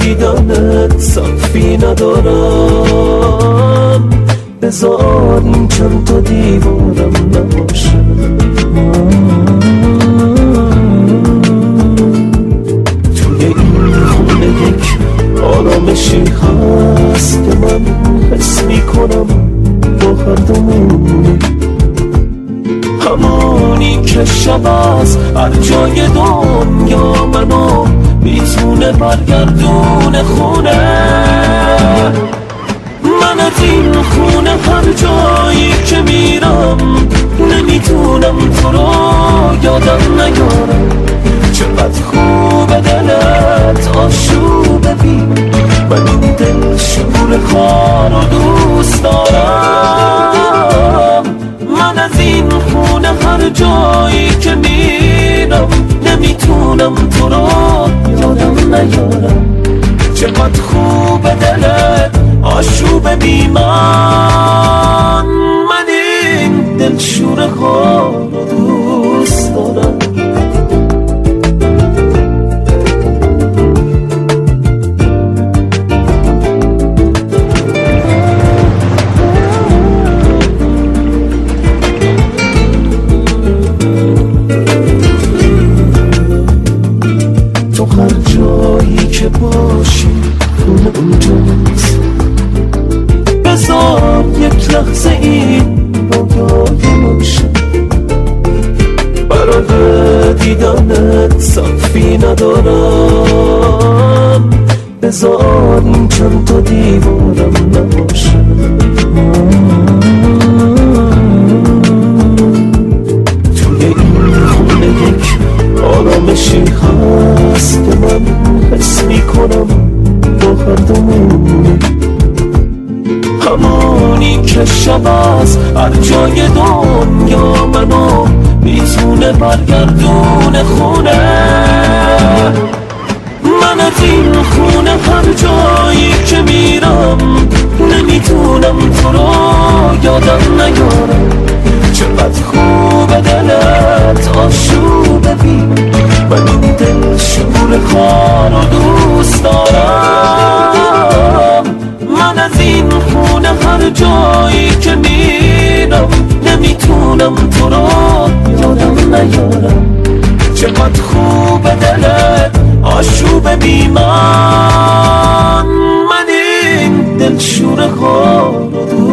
دیدنت صفی ندارم، بذار این چند تا دیوارم نباشه. توی این خونه یک آرامشی هست که من حس میکنم با هر دومونی، همونی که شب از هر جای دنیا منو میتونه برگردونه خونه. من از این خونه هر جایی که میرم نمیتونم تو رو یادم نیارم. چقدر خوبه دلت آشوبه بی، من این دل شور خار رو دوست دارم. من از این خونه هر جایی که میرم نمیتونم تو رو یادم نیارم. چقدر خوبه دلت آشوبه بی من این دل شور خار رو دوست دارم. تو هر جایی که باشی خونه اونجاست، بذار یک لحظه این رویای باشه. برای دیدنت صفی ندارم، بذار این چند تا دیوارم نباشه. توی این خونه یک آرامشی هست که من حس میکنم با هر دومونی، همونی که شب از هر جای دنیا منو میتونه برگردونه خونه. من از این خونه هر جایی که میرم نمیتونم تو رو یادم نیارم. چقدر خوبه دلت آشوبه بی، من این دل شور خار رو دوست دارم. من از این خونه هر جایی که میرم نمیتونم تو رو یادم نیارم. چقدر خوبه دلت آشوبه بی من این دل شور خار رو